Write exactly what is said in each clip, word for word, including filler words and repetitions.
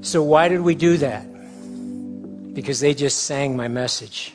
So why did we do that? Because they just sang my message.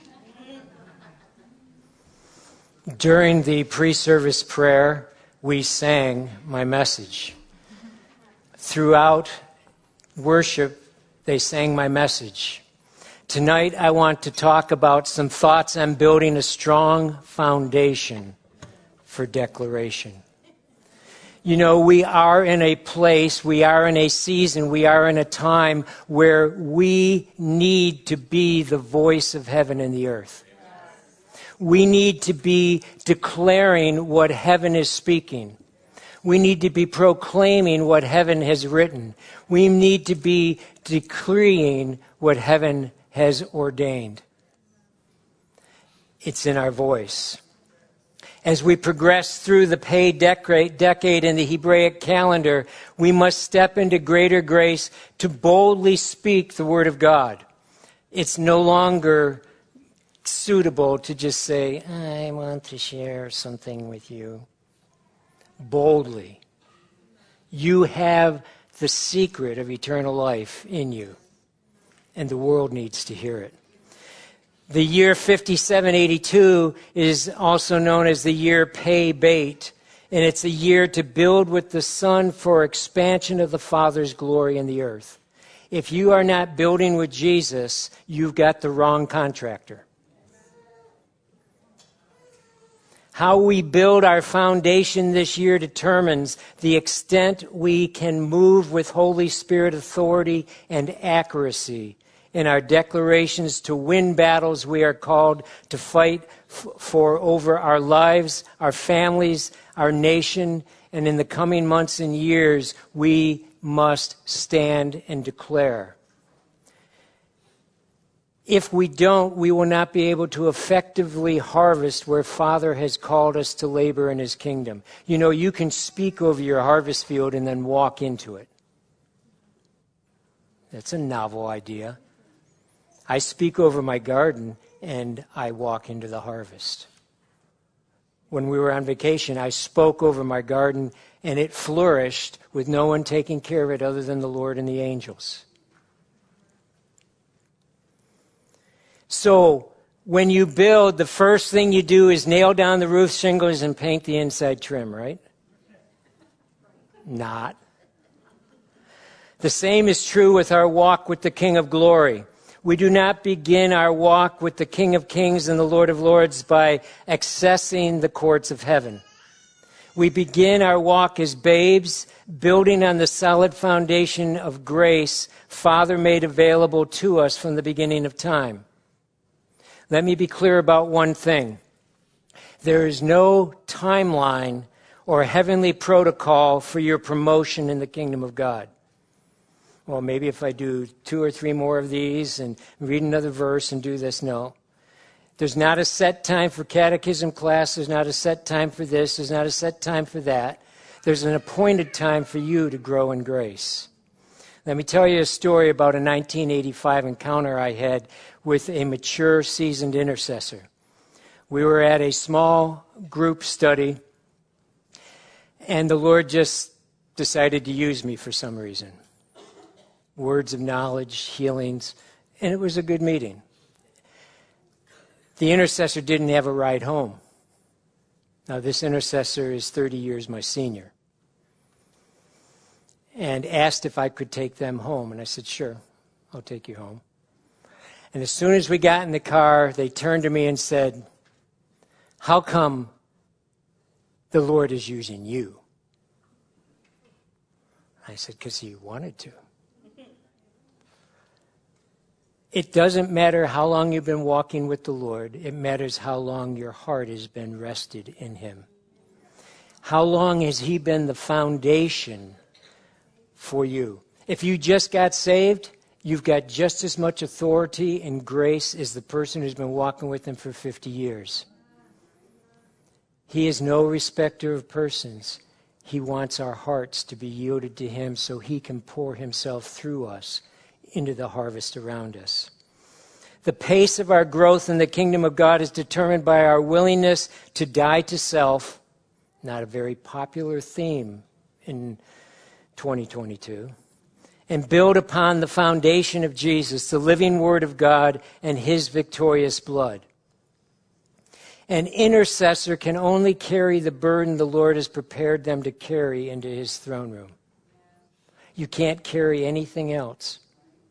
During the pre-service prayer, we sang my message. Throughout worship, they sang my message. Tonight, I want to talk about some thoughts on building a strong foundation for declaration. You know, we are in a place, we are in a season, we are in a time where we need to be the voice of heaven and the earth. We need to be declaring what heaven is speaking. We need to be proclaiming what heaven has written. We need to be decreeing what heaven has ordained. It's in our voice. As we progress through the paid decade in the Hebraic calendar, we must step into greater grace to boldly speak the Word of God. It's no longer suitable to just say, I want to share something with you. Boldly. You have the secret of eternal life in you, and the world needs to hear it. The year fifty-seven eighty-two is also known as the year Pei Beit, and it's a year to build with the Son for expansion of the Father's glory in the earth. If you are not building with Jesus, you've got the wrong contractor. How we build our foundation this year determines the extent we can move with Holy Spirit authority and accuracy in our declarations to win battles we are called to fight f- for over our lives, our families, our nation, and in the coming months and years, we must stand and declare. If we don't, we will not be able to effectively harvest where Father has called us to labor in His kingdom. You know, you can speak over your harvest field and then walk into it. That's a novel idea. I speak over my garden and I walk into the harvest. When we were on vacation, I spoke over my garden and it flourished with no one taking care of it other than the Lord and the angels. So, when you build, the first thing you do is nail down the roof shingles and paint the inside trim, right? Not. The same is true with our walk with the King of Glory. We do not begin our walk with the King of Kings and the Lord of Lords by accessing the courts of heaven. We begin our walk as babes, building on the solid foundation of grace Father made available to us from the beginning of time. Let me be clear about one thing. There is no timeline or heavenly protocol for your promotion in the kingdom of God. Well, maybe if I do two or three more of these and read another verse and do this, no. There's not a set time for catechism class. There's not a set time for this. There's not a set time for that. There's an appointed time for you to grow in grace. Let me tell you a story about a nineteen eighty-five encounter I had with a mature, seasoned intercessor. We were at a small group study, and the Lord just decided to use me for some reason. Words of knowledge, healings, and it was a good meeting. The intercessor didn't have a ride home. Now, this intercessor is thirty years my senior. And asked if I could take them home. And I said, sure, I'll take you home. And as soon as we got in the car, they turned to me and said, how come the Lord is using you? I said, because He wanted to. It doesn't matter how long you've been walking with the Lord. It matters how long your heart has been rested in Him. How long has He been the foundation for you? If you just got saved, you've got just as much authority and grace as the person who's been walking with Him for fifty years. He is no respecter of persons. He wants our hearts to be yielded to Him so He can pour Himself through us into the harvest around us. The pace of our growth in the kingdom of God is determined by our willingness to die to self, not a very popular theme in twenty twenty-two, and build upon the foundation of Jesus, the living Word of God, and His victorious blood. An intercessor can only carry the burden the Lord has prepared them to carry into His throne room. You can't carry anything else.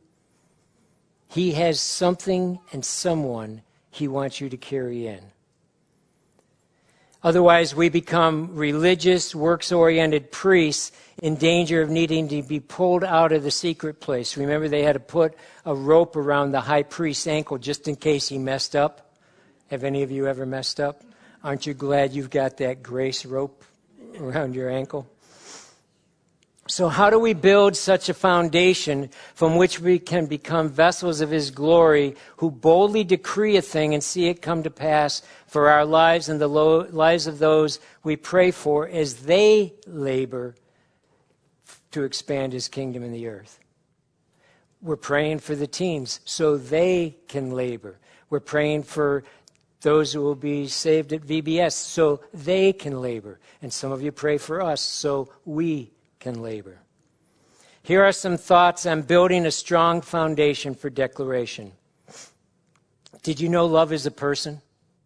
He has something and someone He wants you to carry in. Otherwise, we become religious, works-oriented priests in danger of needing to be pulled out of the secret place. Remember, they had to put a rope around the high priest's ankle just in case he messed up. Have any of you ever messed up? Aren't you glad you've got that grace rope around your ankle? So how do we build such a foundation from which we can become vessels of His glory who boldly decree a thing and see it come to pass for our lives and the lo- lives of those we pray for as they labor to expand His kingdom in the earth? We're praying for the teens so they can labor. We're praying for those who will be saved at V B S so they can labor. And some of you pray for us so we can labor. Here are some thoughts on building a strong foundation for declaration. Did you know love is a person?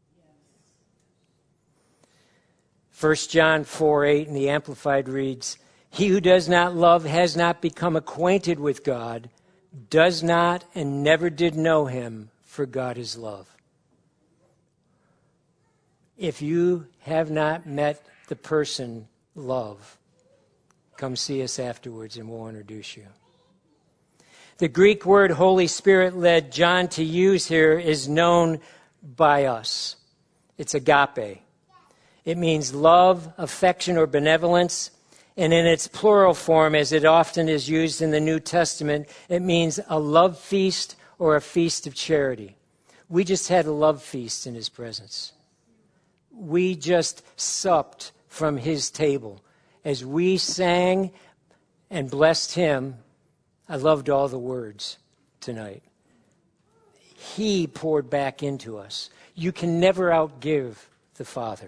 First John four eight in the Amplified reads, "He who does not love has not become acquainted with God, does not and never did know Him, for God is love." If you have not met the person love, come see us afterwards and we'll introduce you. The Greek word Holy Spirit led John to use here is known by us. It's agape. It means love, affection, or benevolence. And in its plural form, as it often is used in the New Testament, it means a love feast or a feast of charity. We just had a love feast in His presence. We just supped from His table. As we sang and blessed Him, I loved all the words tonight. He poured back into us. You can never outgive the Father.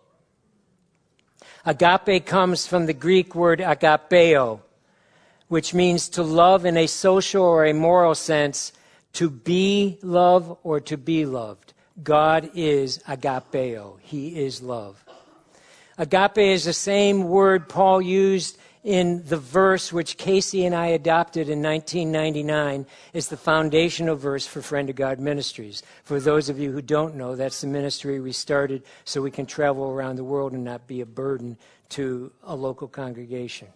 Agape comes from the Greek word agapeo, which means to love in a social or a moral sense, to be love or to be loved. God is agapeo. He is love. Agape is the same word Paul used in the verse which Casey and I adopted in nineteen ninety-nine as the foundational verse for Friend of God Ministries. For those of you who don't know, that's the ministry we started so we can travel around the world and not be a burden to a local congregation.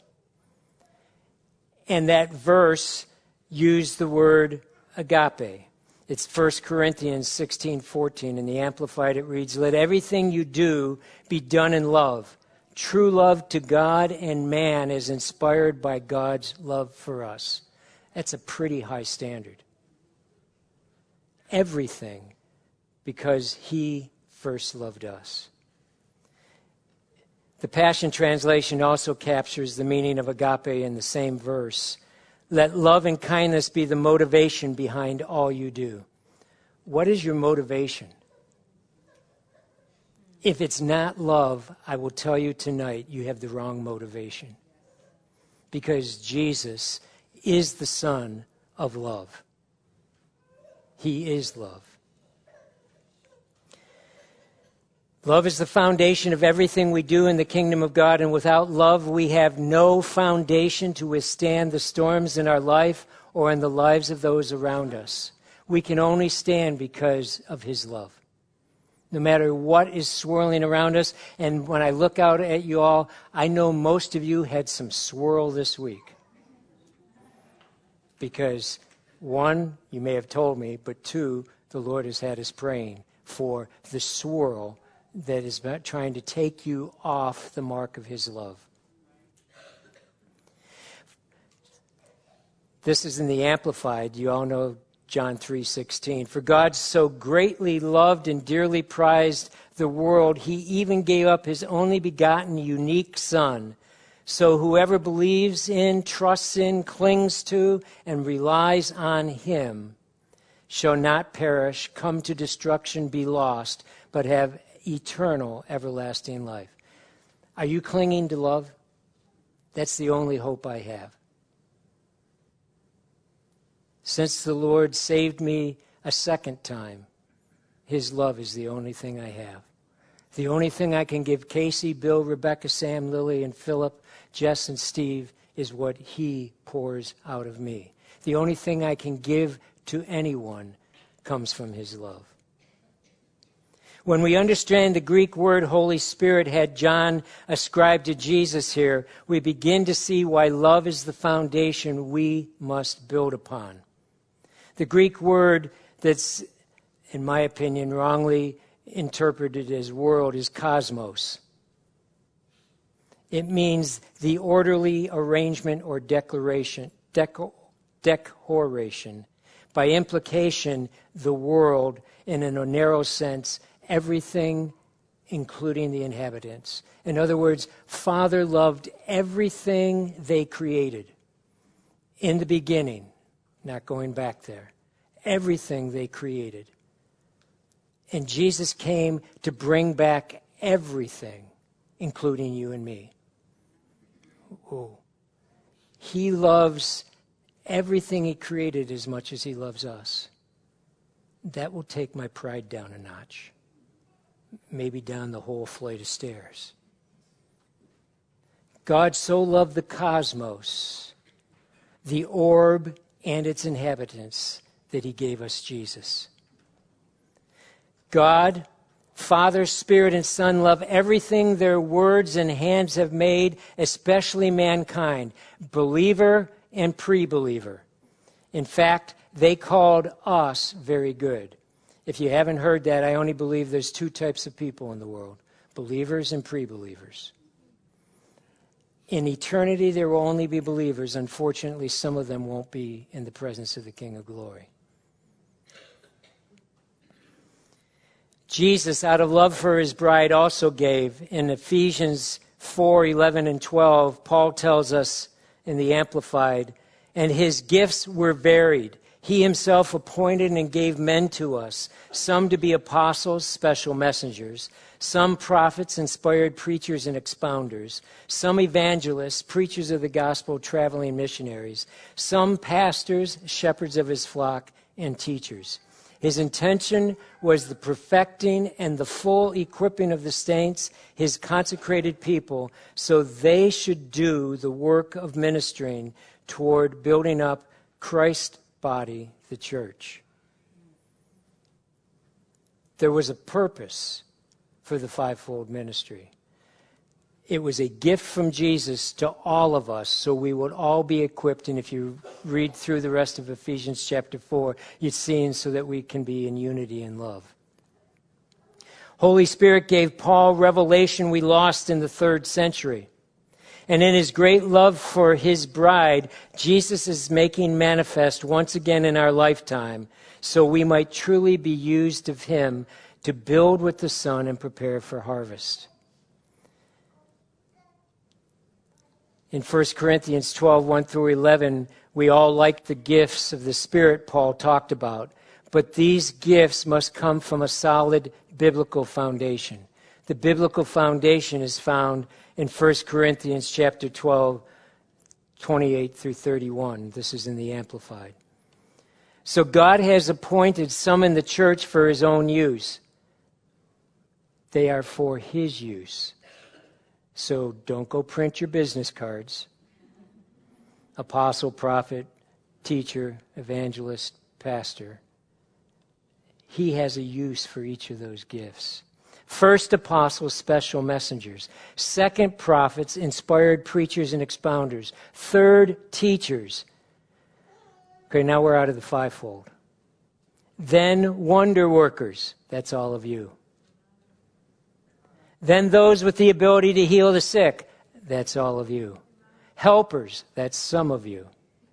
And that verse used the word agape. It's First Corinthians sixteen fourteen. In the Amplified it reads, "Let everything you do be done in love. True love to God and man is inspired by God's love for us." That's a pretty high standard. Everything because He first loved us. The Passion Translation also captures the meaning of agape in the same verse. Let love and kindness be the motivation behind all you do. What is your motivation? If it's not love, I will tell you tonight, you have the wrong motivation. Because Jesus is the Son of love. He is love. Love is the foundation of everything we do in the kingdom of God, and without love, we have no foundation to withstand the storms in our life or in the lives of those around us. We can only stand because of His love. No matter what is swirling around us, and when I look out at you all, I know most of you had some swirl this week. Because, one, you may have told me, but two, the Lord has had us praying for the swirl that is trying to take you off the mark of His love. This is in the Amplified. You all know John three sixteen. "For God so greatly loved and dearly prized the world, He even gave up His only begotten unique Son. So whoever believes in, trusts in, clings to, and relies on Him shall not perish, come to destruction, be lost, but have eternal, everlasting life." Are you clinging to love? That's the only hope I have. Since the Lord saved me a second time, his love is the only thing I have. The only thing I can give Casey, Bill, Rebecca, Sam, Lily, and Philip, Jess, and Steve is what he pours out of me. The only thing I can give to anyone comes from his love. When we understand the Greek word Holy Spirit had John ascribed to Jesus here, we begin to see why love is the foundation we must build upon. The Greek word that's, in my opinion, wrongly interpreted as world is cosmos. It means the orderly arrangement or declaration, deco, decoration. By implication, the world, and in a narrow sense, everything, including the inhabitants. In other words, Father loved everything they created. In the beginning, not going back there, everything they created. And Jesus came to bring back everything, including you and me. Ooh. He loves everything he created as much as he loves us. That will take my pride down a notch. Maybe down the whole flight of stairs. God so loved the cosmos, the orb and its inhabitants, that he gave us Jesus. God, Father, Spirit, and Son love everything their words and hands have made, especially mankind, believer and pre-believer. In fact, they called us very good. If you haven't heard that, I only believe there's two types of people in the world, believers and pre-believers. In eternity, there will only be believers. Unfortunately, some of them won't be in the presence of the King of Glory. Jesus, out of love for his bride, also gave. In Ephesians four, eleven, and twelve, Paul tells us in the Amplified, and his gifts were varied. He himself appointed and gave men to us, some to be apostles, special messengers, some prophets, inspired preachers and expounders, some evangelists, preachers of the gospel, traveling missionaries, some pastors, shepherds of his flock, and teachers. His intention was the perfecting and the full equipping of the saints, his consecrated people, so they should do the work of ministering toward building up Christ's body, the church. There was a purpose for the fivefold ministry. It was a gift from Jesus to all of us, so we would all be equipped. And if you read through the rest of Ephesians chapter four, you'd see so that we can be in unity and love. Holy Spirit gave Paul revelation we lost in the third century. And in his great love for his bride, Jesus is making manifest once again in our lifetime, so we might truly be used of him to build with the Son and prepare for harvest. In First Corinthians twelve, one through eleven, we all like the gifts of the Spirit Paul talked about, but these gifts must come from a solid biblical foundation. The biblical foundation is found in First Corinthians chapter twelve, twenty-eight through thirty-one. This is in the Amplified. So God has appointed some in the church for his own use. They are for his use. So don't go print your business cards. Apostle, prophet, teacher, evangelist, pastor. He has a use for each of those gifts. First, apostles, special messengers. Second, prophets, inspired preachers and expounders. Third, teachers. Okay, now we're out of the fivefold. Then, wonder workers. That's all of you. Then those with the ability to heal the sick. That's all of you. Helpers. That's some of you.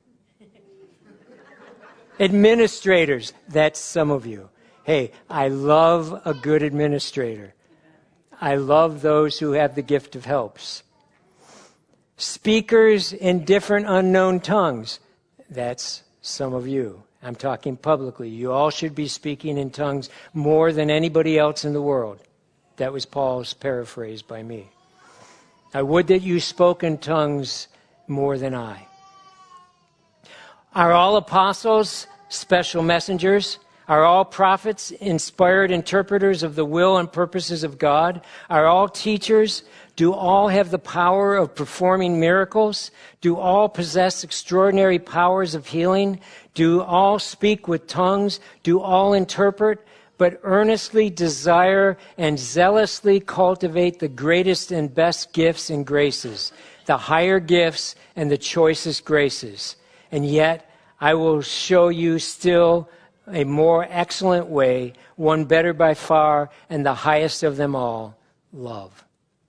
Administrators. That's some of you. Hey, I love a good administrator. I love those who have the gift of helps. Speakers in different unknown tongues. That's some of you. I'm talking publicly. You all should be speaking in tongues more than anybody else in the world. That was Paul's paraphrase by me. I would that you spoke in tongues more than I. Are all apostles special messengers? Are all prophets inspired interpreters of the will and purposes of God? Are all teachers? Do all have the power of performing miracles? Do all possess extraordinary powers of healing? Do all speak with tongues? Do all interpret? But earnestly desire and zealously cultivate the greatest and best gifts and graces, the higher gifts and the choicest graces. And yet I will show you still a more excellent way, one better by far, and the highest of them all, love.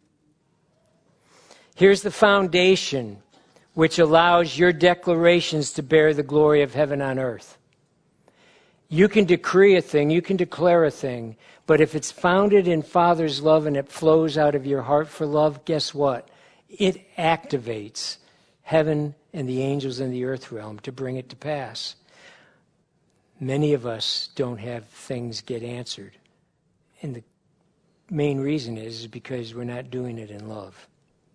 Here's the foundation which allows your declarations to bear the glory of heaven on earth. You can decree a thing, you can declare a thing, but if it's founded in Father's love and it flows out of your heart for love, guess what? It activates heaven and the angels in the earth realm to bring it to pass. Many of us don't have things get answered. And the main reason is because we're not doing it in love.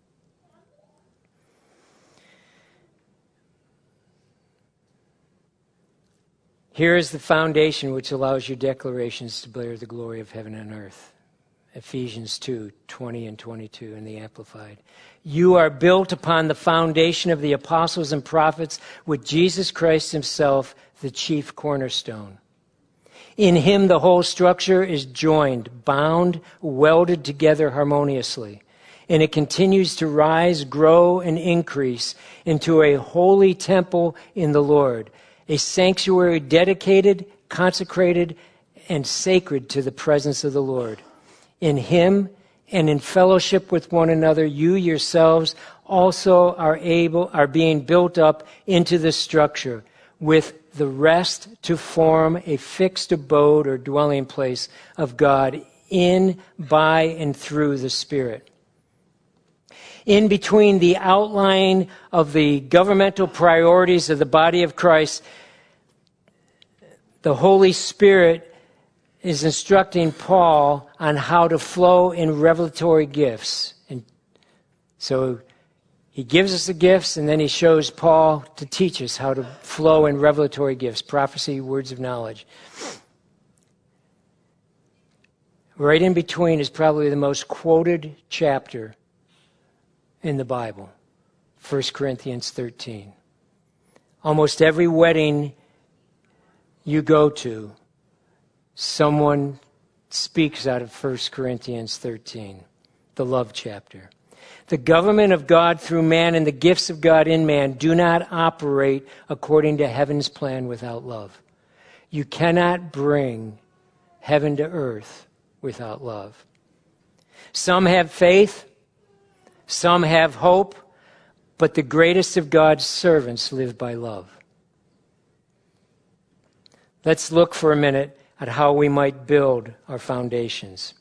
Here is the foundation which allows your declarations to bear the glory of heaven and earth. Ephesians two, twenty and twenty-two in the Amplified. You are built upon the foundation of the apostles and prophets, with Jesus Christ himself the chief cornerstone. In him the whole structure is joined, bound, welded together harmoniously, and it continues to rise, grow, and increase into a holy temple in the Lord, a sanctuary dedicated, consecrated, and sacred to the presence of the Lord. In him and in fellowship with one another, you yourselves also are able, are being built up into the structure, with the rest to form a fixed abode or dwelling place of God in, by, and through the Spirit. In between the outline of the governmental priorities of the body of Christ, the Holy Spirit is instructing Paul on how to flow in revelatory gifts. And so he gives us the gifts, and then he shows Paul to teach us how to flow in revelatory gifts, prophecy, words of knowledge. Right in between is probably the most quoted chapter in the Bible, First Corinthians thirteen. Almost every wedding you go to, someone speaks out of First Corinthians thirteen, the love chapter. The government of God through man and the gifts of God in man do not operate according to heaven's plan without love. You cannot bring heaven to earth without love. Some have faith, some have hope, but the greatest of God's servants live by love. Let's look for a minute at how we might build our foundations.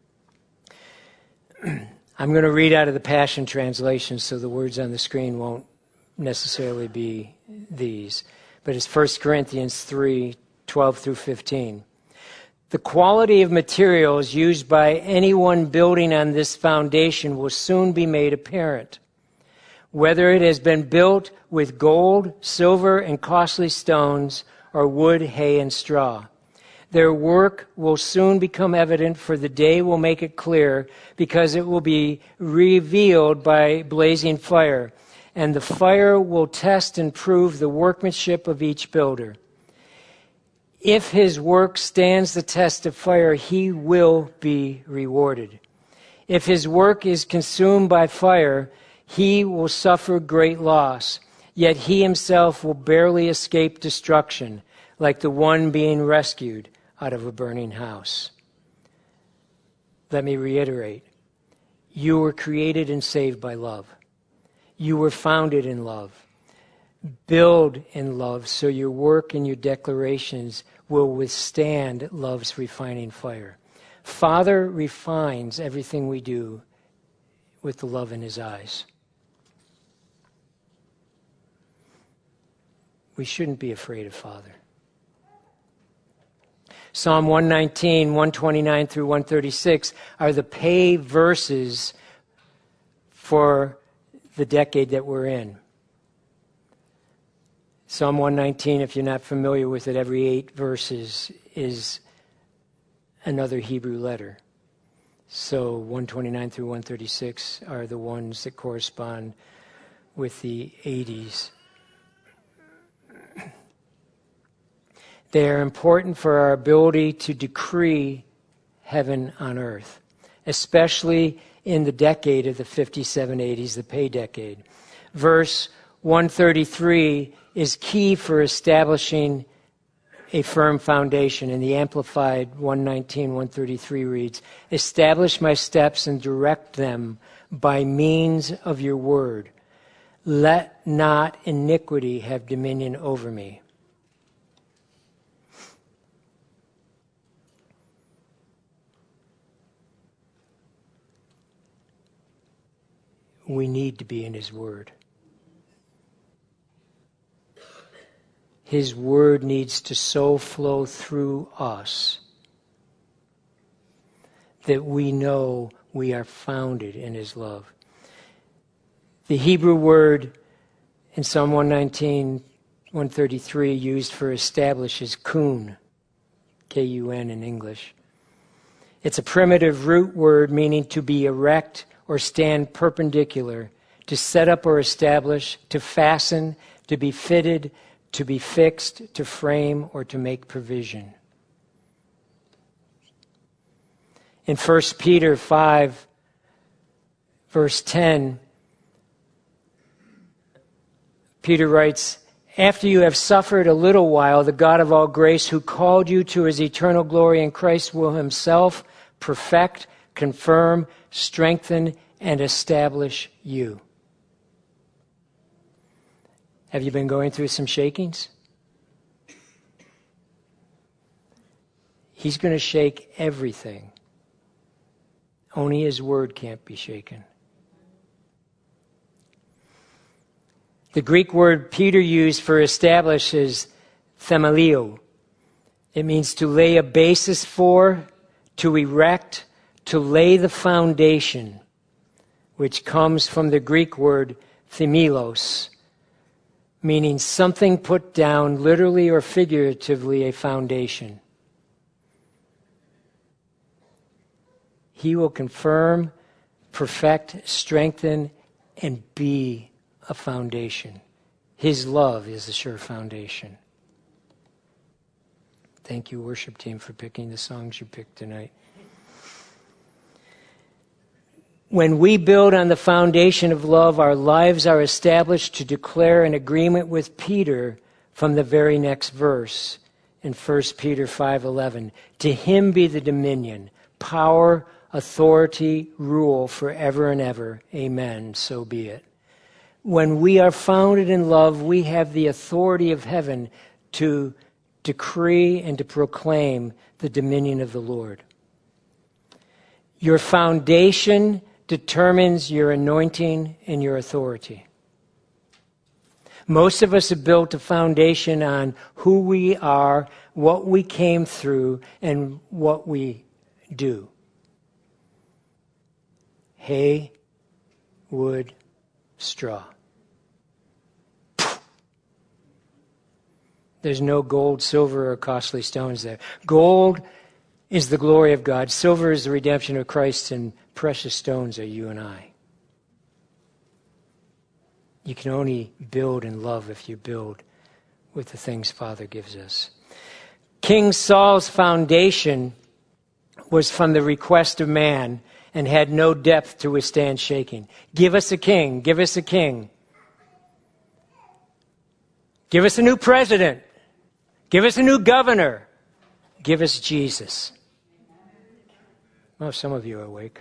I'm going to read out of the Passion Translation, so the words on the screen won't necessarily be these. But it's First Corinthians three, twelve through fifteen. The quality of materials used by anyone building on this foundation will soon be made apparent. Whether it has been built with gold, silver, and costly stones, or wood, hay, and straw. Their work will soon become evident, for the day will make it clear, because it will be revealed by blazing fire, and the fire will test and prove the workmanship of each builder. If his work stands the test of fire, he will be rewarded. If his work is consumed by fire, he will suffer great loss, yet he himself will barely escape destruction, like the one being rescued out of a burning house. Let me reiterate. You were created and saved by love. You were founded in love. Build in love so your work and your declarations will withstand love's refining fire. Father refines everything we do with the love in his eyes. We shouldn't be afraid of Father. Psalm one nineteen, one twenty-nine through one thirty-six are the pay verses for the decade that we're in. Psalm one nineteen, if you're not familiar with it, every eight verses is another Hebrew letter. So one twenty-nine through one thirty-six are the ones that correspond with the eighties. They are important for our ability to decree heaven on earth, especially in the decade of the fifty-seven eighties, the pay decade. Verse one thirty-three is key for establishing a firm foundation. In the Amplified one nineteen, one thirty-three reads, "Establish my steps and direct them by means of your word. Let not iniquity have dominion over me." We need to be in his word. His word needs to so flow through us that we know we are founded in his love. The Hebrew word in Psalm one nineteen, one thirty-three used for establish is kun, K U N in English. It's a primitive root word meaning to be erect or stand perpendicular, to set up or establish, to fasten, to be fitted, to be fixed, to frame, or to make provision. In First Peter five, verse ten, Peter writes, "After you have suffered a little while, the God of all grace, who called you to his eternal glory in Christ, will himself perfect, confirm, strengthen, and establish you." Have you been going through some shakings? He's going to shake everything. Only his word can't be shaken. The Greek word Peter used for establish is themelio. It means to lay a basis for, to erect, to lay the foundation, which comes from the Greek word themelos, meaning something put down, literally or figuratively, a foundation. He will confirm, perfect, strengthen, and be a foundation. His love is the sure foundation. Thank you, worship team, for picking the songs you picked tonight. When we build on the foundation of love, our lives are established to declare an agreement with Peter from the very next verse in First Peter five eleven. To him be the dominion, power, authority, rule forever and ever. Amen. So be it. When we are founded in love, we have the authority of heaven to decree and to proclaim the dominion of the Lord. Your foundation determines your anointing and your authority. Most of us have built a foundation on who we are, what we came through, and what we do. Hay, wood, straw. There's no gold, silver, or costly stones there. Gold is the glory of God. Silver is the redemption of Christ, and precious stones are you and I. You can only build in love if you build with the things Father gives us. King Saul's foundation was from the request of man and had no depth to withstand shaking. Give us a king, give us a king. Give us a new president. Give us a new governor. Give us Jesus. Oh, some of you are awake.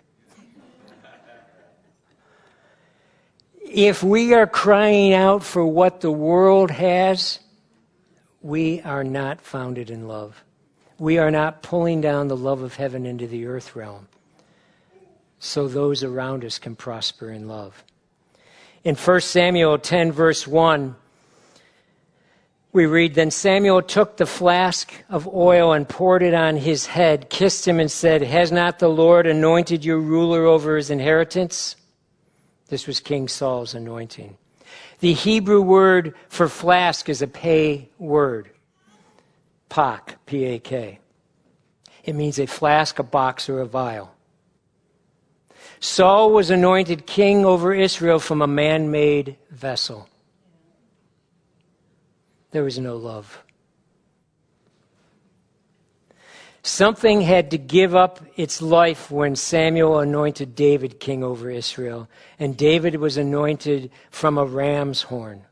If we are crying out for what the world has, we are not founded in love. We are not pulling down the love of heaven into the earth realm so those around us can prosper in love. In First Samuel ten, verse one, we read, "Then Samuel took the flask of oil and poured it on his head, kissed him and said, 'Has not the Lord anointed you ruler over his inheritance?'" This was King Saul's anointing. The Hebrew word for flask is a pay word. Pak, P A K. It means a flask, a box, or a vial. Saul was anointed king over Israel from a man-made vessel. There was no love. Something had to give up its life when Samuel anointed David king over Israel, and David was anointed from a ram's horn.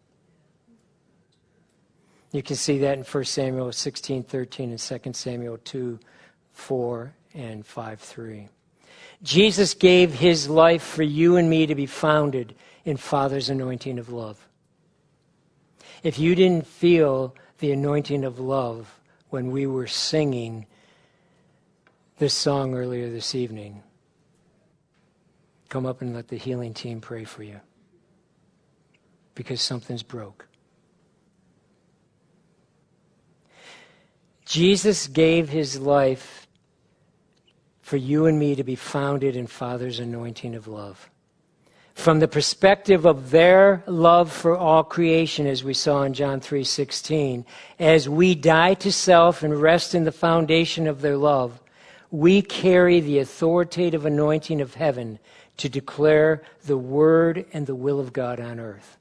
You can see that in First Samuel sixteen thirteen and Second Samuel two four and five three. Jesus gave his life for you and me to be founded in Father's anointing of love. If you didn't feel the anointing of love when we were singing this song earlier this evening, come up and let the healing team pray for you, because something's broke. Jesus gave his life for you and me to be founded in Father's anointing of love. From the perspective of their love for all creation, as we saw in John three sixteen, as we die to self and rest in the foundation of their love, we carry the authoritative anointing of heaven to declare the word and the will of God on earth.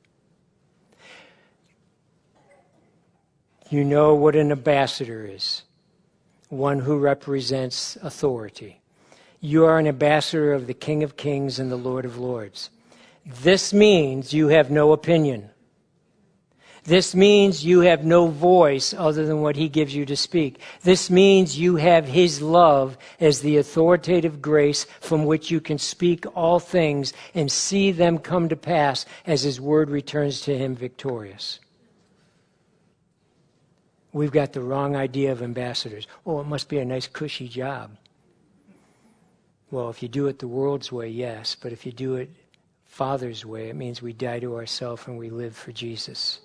You know what an ambassador is. One who represents authority. You are an ambassador of the King of Kings and the Lord of Lords. This means you have no opinion. This means you have no voice other than what he gives you to speak. This means you have his love as the authoritative grace from which you can speak all things and see them come to pass as his word returns to him victorious. We've got the wrong idea of ambassadors. Oh, it must be a nice cushy job. Well, if you do it the world's way, yes. But if you do it Father's way, it means we die to ourselves and we live for Jesus.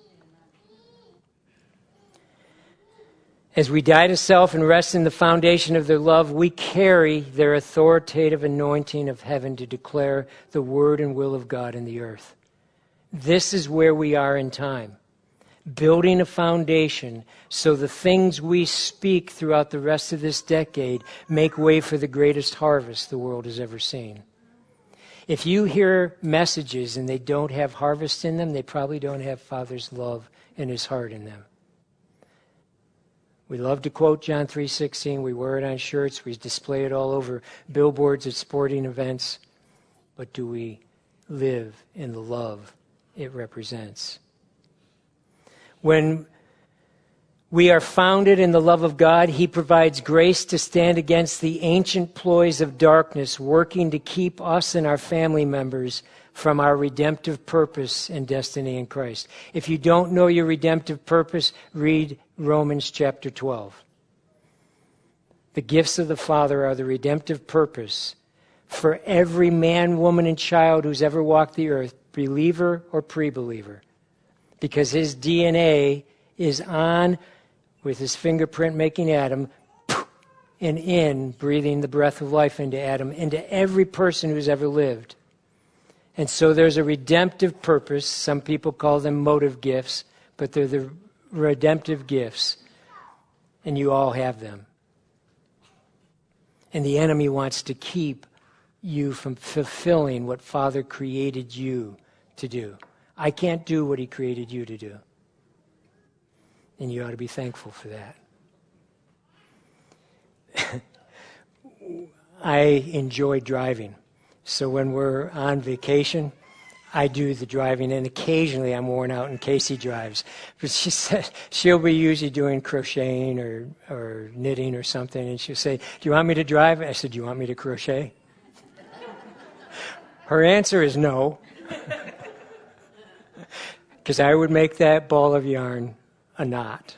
As we die to self and rest in the foundation of their love, we carry their authoritative anointing of heaven to declare the word and will of God in the earth. This is where we are in time, building a foundation so the things we speak throughout the rest of this decade make way for the greatest harvest the world has ever seen. If you hear messages and they don't have harvest in them, they probably don't have Father's love and his heart in them. We love to quote John three sixteen. We wear it on shirts. We display it all over billboards at sporting events. But do we live in the love it represents? When we are founded in the love of God, he provides grace to stand against the ancient ploys of darkness, working to keep us and our family members from our redemptive purpose and destiny in Christ. If you don't know your redemptive purpose, read Romans chapter twelve. The gifts of the Father are the redemptive purpose for every man, woman, and child who's ever walked the earth, believer or pre-believer, because his D N A is on with his fingerprint making Adam, and in breathing the breath of life into Adam, into every person who's ever lived. And so there's a redemptive purpose. Some people call them motive gifts, but they're the redemptive gifts. And you all have them. And the enemy wants to keep you from fulfilling what Father created you to do. I can't do what he created you to do. And you ought to be thankful for that. I enjoy driving. So when we're on vacation, I do the driving, and occasionally I'm worn out and Casey drives. But she said she'll be usually doing crocheting or, or knitting or something, and she'll say, "Do you want me to drive?" I said, "Do you want me to crochet?" Her answer is no, because I would make that ball of yarn a knot.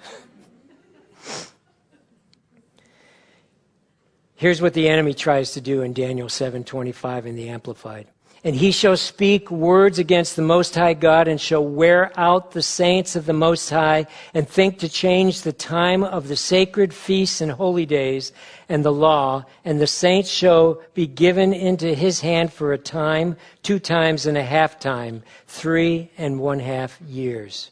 Here's what the enemy tries to do in Daniel seven twenty-five in the Amplified. And he shall speak words against the Most High God, and shall wear out the saints of the Most High, and think to change the time of the sacred feasts and holy days, and the law. And the saints shall be given into his hand for a time, two times and a half time, three and one half years.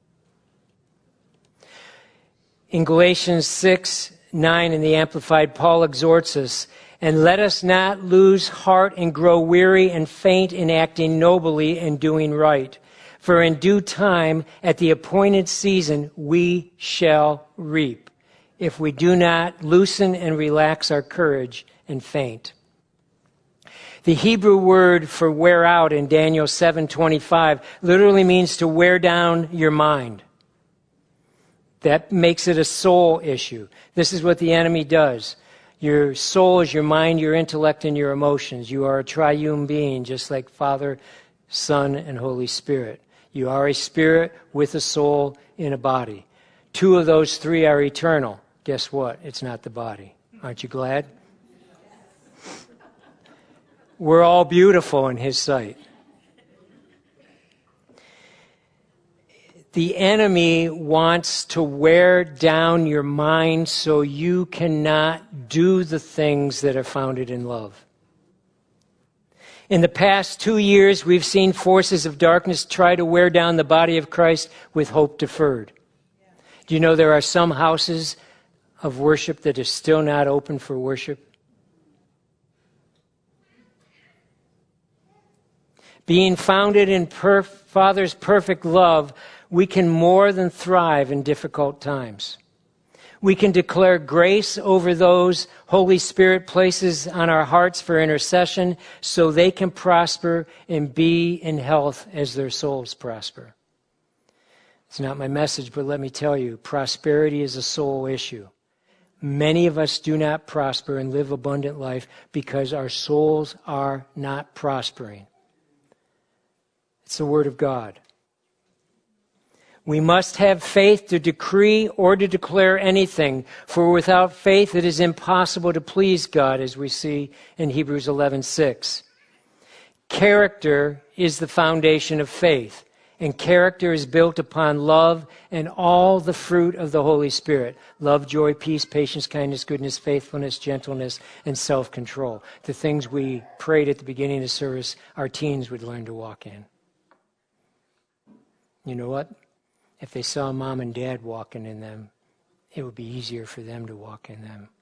In Galatians six, nine in the Amplified, Paul exhorts us, and let us not lose heart and grow weary and faint in acting nobly and doing right. For in due time, at the appointed season, we shall reap, if we do not loosen and relax our courage and faint. The Hebrew word for wear out in Daniel seven twenty-five literally means to wear down your mind. That makes it a soul issue. This is what the enemy does. Your soul is your mind, your intellect, and your emotions. You are a triune being, just like Father, Son, and Holy Spirit. You are a spirit with a soul in a body. Two of those three are eternal. Guess what? It's not the body. Aren't you glad? We're all beautiful in his sight. The enemy wants to wear down your mind so you cannot do the things that are founded in love. In the past two years, we've seen forces of darkness try to wear down the body of Christ with hope deferred. Do you know there are some houses of worship that are still not open for worship? Being founded in per- Father's perfect love, we can more than thrive in difficult times. We can declare grace over those Holy Spirit places on our hearts for intercession so they can prosper and be in health as their souls prosper. It's not my message, but let me tell you, prosperity is a soul issue. Many of us do not prosper and live abundant life because our souls are not prospering. It's the Word of God. We must have faith to decree or to declare anything, for without faith it is impossible to please God, as we see in Hebrews eleven six. Character is the foundation of faith, and character is built upon love and all the fruit of the Holy Spirit: love, joy, peace, patience, kindness, goodness, faithfulness, gentleness, and self-control. The things we prayed at the beginning of the service our teens would learn to walk in. You know what? If they saw mom and dad walking in them, it would be easier for them to walk in them.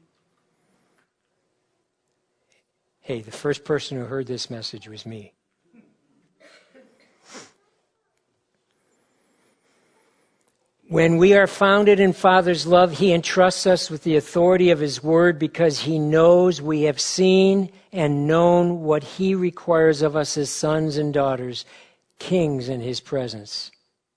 Hey, the first person who heard this message was me. When we are founded in Father's love, he entrusts us with the authority of his word because he knows we have seen and known what he requires of us as sons and daughters, kings in his presence.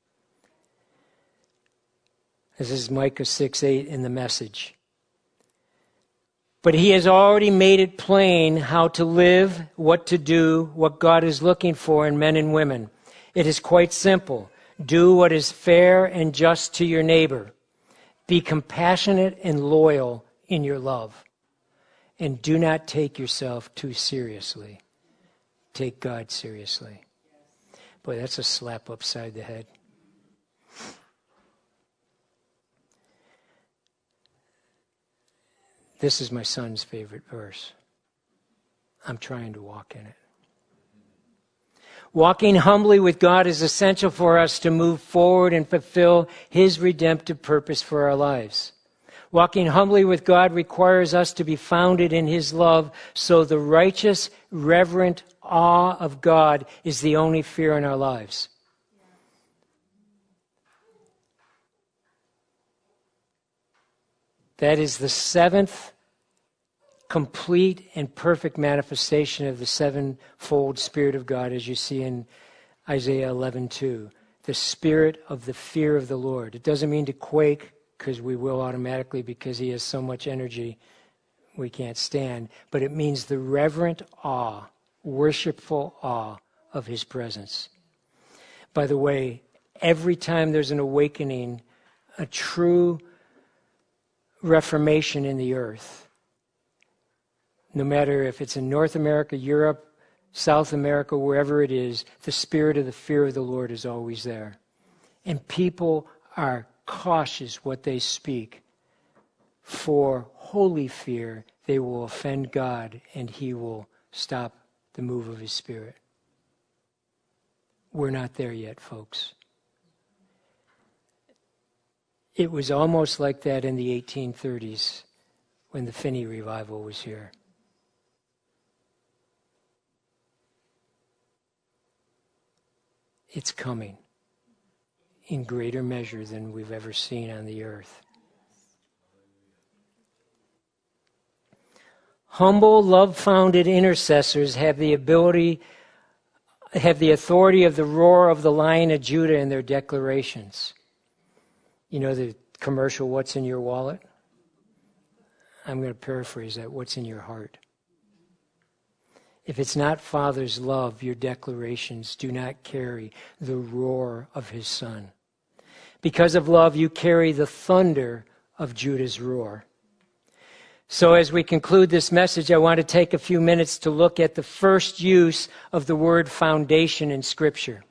This is Micah six eight in the Message. But he has already made it plain how to live, what to do, what God is looking for in men and women. It is quite simple. Do what is fair and just to your neighbor. Be compassionate and loyal in your love. And do not take yourself too seriously. Take God seriously. Boy, that's a slap upside the head. This is my son's favorite verse. I'm trying to walk in it. Walking humbly with God is essential for us to move forward and fulfill his redemptive purpose for our lives. Walking humbly with God requires us to be founded in his love, so the righteous, reverent awe of God is the only fear in our lives. That is the seventh complete and perfect manifestation of the sevenfold Spirit of God, as you see in Isaiah eleven two. The spirit of the fear of the Lord. It doesn't mean to quake, because we will automatically, because he has so much energy we can't stand. But it means the reverent awe, worshipful awe of his presence. By the way, every time there's an awakening, a true reformation in the earth, no matter if it's in North America, Europe, South America, wherever it is, the spirit of the fear of the Lord is always there. And people are cautious what they speak. For holy fear, they will offend God and he will stop the move of his spirit. We're not there yet, folks. It was almost like that in the eighteen thirties when the Finney revival was here. It's coming in greater measure than we've ever seen on the earth. Humble, love-founded intercessors have the ability, have the authority of the roar of the Lion of Judah in their declarations. You know the commercial, "What's in your wallet?" I'm going to paraphrase that, "What's in your heart?" If it's not Father's love, your declarations do not carry the roar of his Son. Because of love, you carry the thunder of Judah's roar. So as we conclude this message, I want to take a few minutes to look at the first use of the word foundation in Scripture.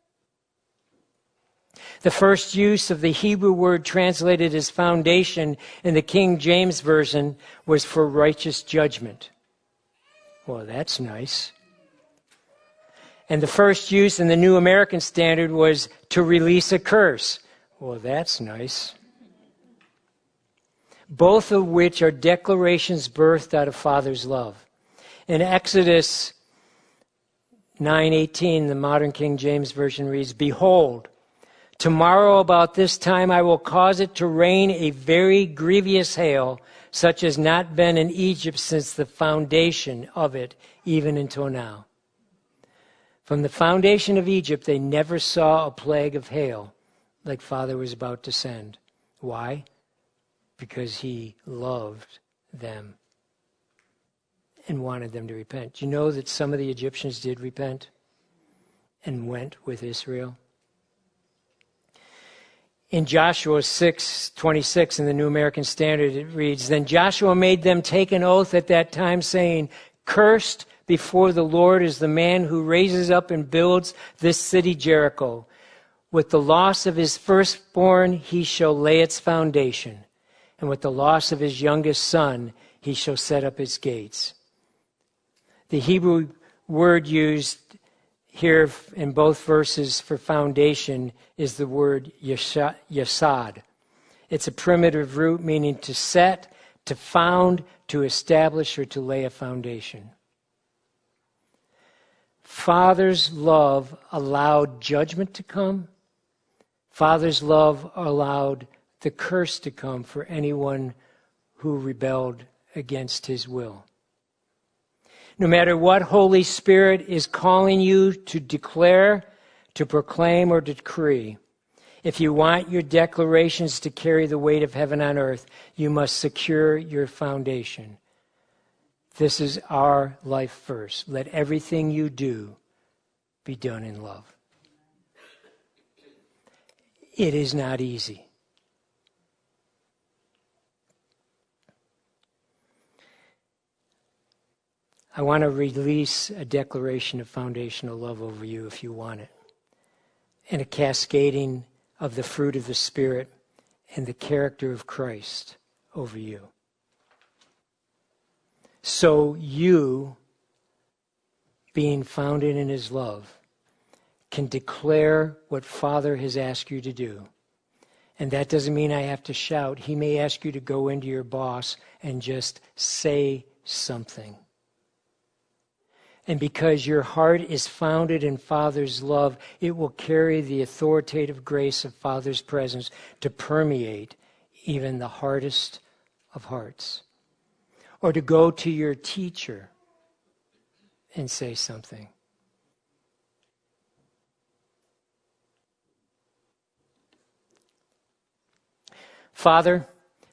The first use of the Hebrew word translated as foundation in the King James Version was for righteous judgment. Well, that's nice. And the first use in the New American Standard was to release a curse. Well, that's nice. Both of which are declarations birthed out of Father's love. In Exodus nine eighteen, the modern King James Version reads, "Behold, tomorrow about this time I will cause it to rain a very grievous hail, such as not been in Egypt since the foundation of it, even until now." From the foundation of Egypt, they never saw a plague of hail like Father was about to send. Why? Because he loved them and wanted them to repent. Do you know that some of the Egyptians did repent and went with Israel? In Joshua six twenty-six in the New American Standard, it reads, "Then Joshua made them take an oath at that time, saying, 'Cursed before the Lord is the man who raises up and builds this city Jericho. With the loss of his firstborn he shall lay its foundation, and with the loss of his youngest son he shall set up its gates.'" The Hebrew word used here in both verses for foundation is the word yesod. It's a primitive root meaning to set, to found, to establish, or to lay a foundation. Father's love allowed judgment to come. Father's love allowed the curse to come for anyone who rebelled against his will. No matter what Holy Spirit is calling you to declare, to proclaim, or decree, if you want your declarations to carry the weight of heaven on earth, you must secure your foundation. This is our life first. Let everything you do be done in love. It is not easy. I want to release a declaration of foundational love over you if you want it, and a cascading of the fruit of the Spirit and the character of Christ over you. So you, being founded in his love, can declare what Father has asked you to do. And that doesn't mean I have to shout. He may ask you to go into your boss and just say something. And because your heart is founded in Father's love, it will carry the authoritative grace of Father's presence to permeate even the hardest of hearts. Or to go to your teacher and say something. Father,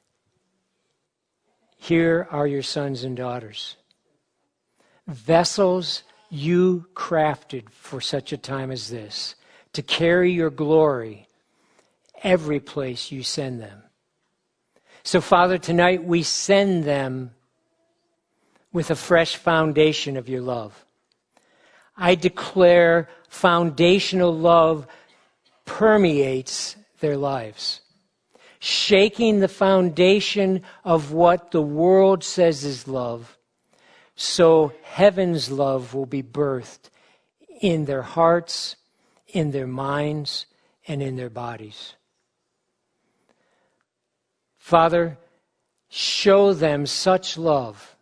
here are your sons and daughters. Vessels you crafted for such a time as this, to carry your glory every place you send them. So, Father, tonight we send them with a fresh foundation of your love. I declare foundational love permeates their lives, shaking the foundation of what the world says is love, so heaven's love will be birthed in their hearts, in their minds, and in their bodies. Father, show them such love.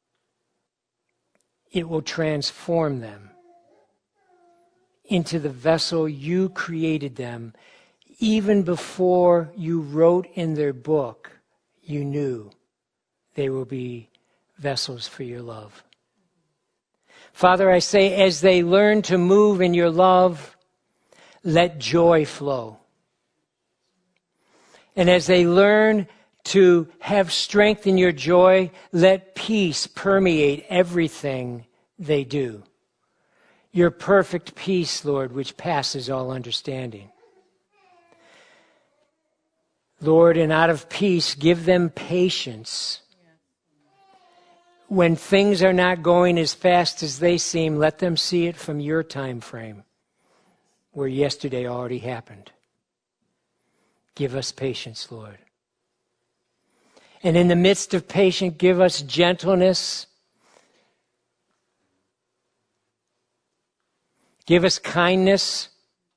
It will transform them into the vessel you created them. Even before you wrote in their book, you knew they will be vessels for your love. Father, I say, as they learn to move in your love, let joy flow. And as they learn to have strength in your joy, let peace permeate everything they do. Your perfect peace, Lord, which passes all understanding. Lord, and out of peace, give them patience. When things are not going as fast as they seem, let them see it from your time frame, where yesterday already happened. Give us patience, Lord. And in the midst of patience, give us gentleness. Give us kindness.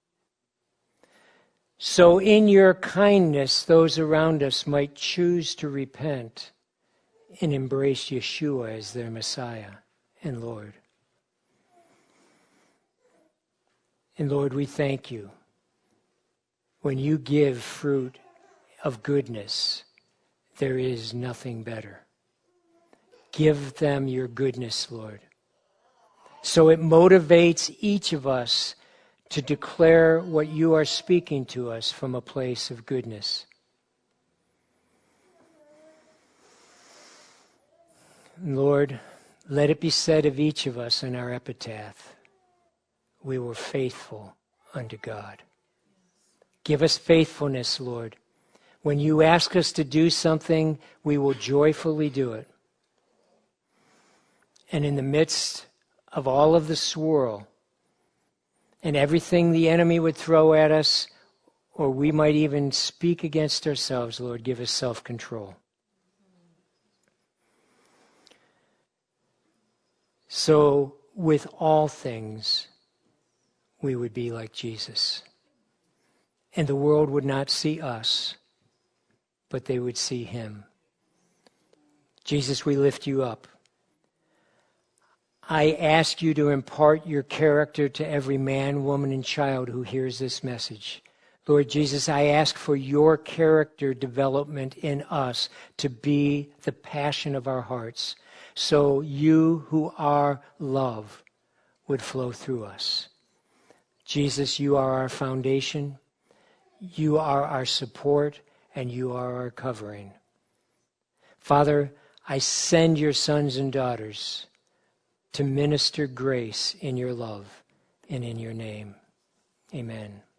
So in your kindness, those around us might choose to repent and embrace Yeshua as their Messiah and Lord. And Lord, we thank you. When you give fruit of goodness, there is nothing better. Give them your goodness, Lord. So it motivates each of us to declare what you are speaking to us from a place of goodness. Lord, let it be said of each of us in our epitaph, we were faithful unto God. Give us faithfulness, Lord. When you ask us to do something, we will joyfully do it. And in the midst of all of the swirl and everything the enemy would throw at us, or we might even speak against ourselves, Lord, give us self-control. So with all things, we would be like Jesus. And the world would not see us, but they would see him. Jesus, we lift you up. I ask you to impart your character to every man, woman, and child who hears this message. Lord Jesus, I ask for your character development in us to be the passion of our hearts, so you who are love would flow through us. Jesus, you are our foundation, you are our support, and you are our covering. Father, I send your sons and daughters to minister grace in your love and in your name. Amen.